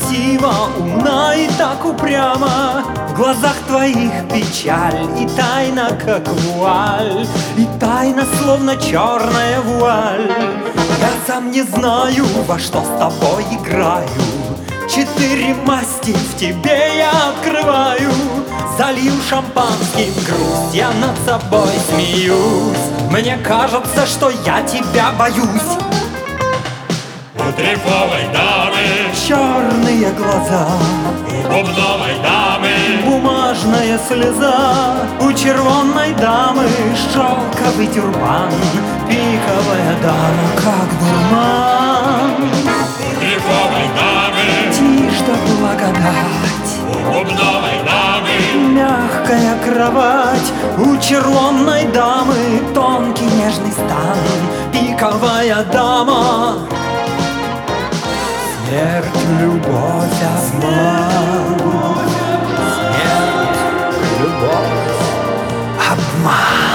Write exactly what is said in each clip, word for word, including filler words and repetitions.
красива, умна и так упряма. В глазах твоих печаль и тайна, как вуаль, и тайна, словно черная вуаль. Я сам не знаю, во что с тобой играю. Четыре масти в тебе я открываю. Залью шампанским грусть, я над собой смеюсь. Мне кажется, что я тебя боюсь. У трефовой дамы черные глаза, у бубновой дамы бумажная слеза, у червонной дамы шелковый тюрбан, пиковая дама, как дурман. у трефовой дамы Тишь да благодать, у бубновой дамы мягкая кровать, у червонной дамы тонкий нежный стан, пиковая дама. Смерть, любовь, обман. Смерть, любовь, обман.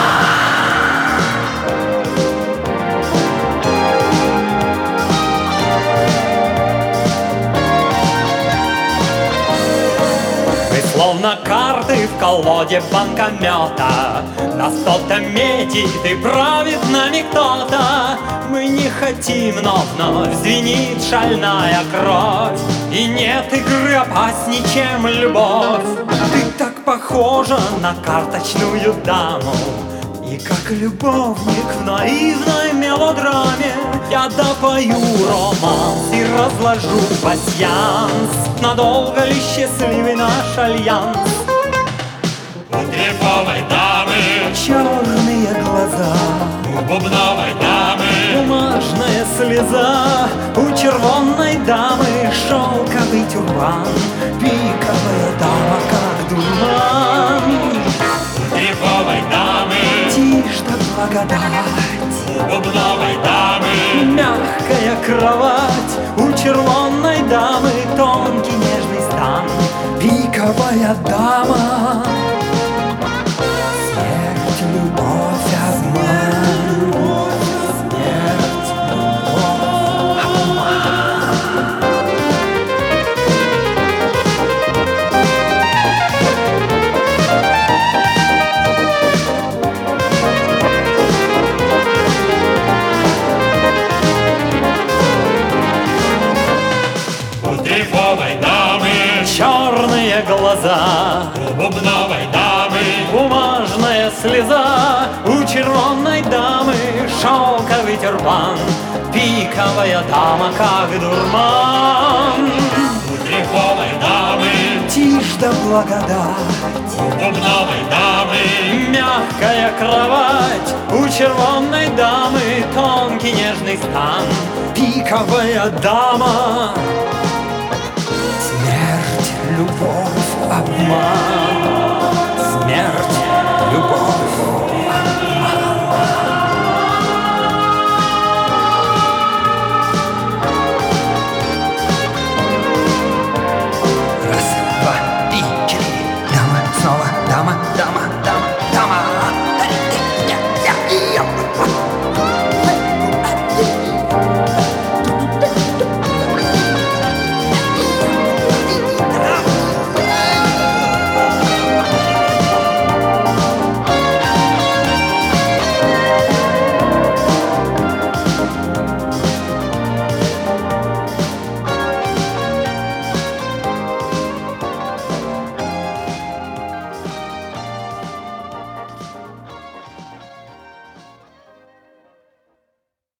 Мы словно карты в колоде банкомета. Нас кто-то метит и правит нами кто-то. Мы не хотим, но вновь звенит шальная кровь. И нет игры опасней, чем любовь. Ты так похожа на карточную даму, и как любовник в наивной мелодраме я допою романс и разложу пасьянс. Надолго ли счастливый наш альянс? у трефовой дамы Черные глаза, у бубновой дамы бумажная слеза, у червонной дамы шелковый тюрбан, пиковая дама, как дурман. у трефовой дамы Тишь да благодать, у бубновой дамы мягкая кровать, у червонной дамы тонкий нежный стан, пиковая дама. Смерть, любовь, обман. Смерть, любовь, обман. у трефовой дамы Черные глаза, у бубновой дамы бумажная слеза, у червонной дамы шелковый тюрбан, пиковая дама, как дурман. у трефовой дамы Тишь да благодать, у бубновой дамы мягкая кровать, у червонной дамы тонкий нежный стан, пиковая дама. Смерть, любовь, обман.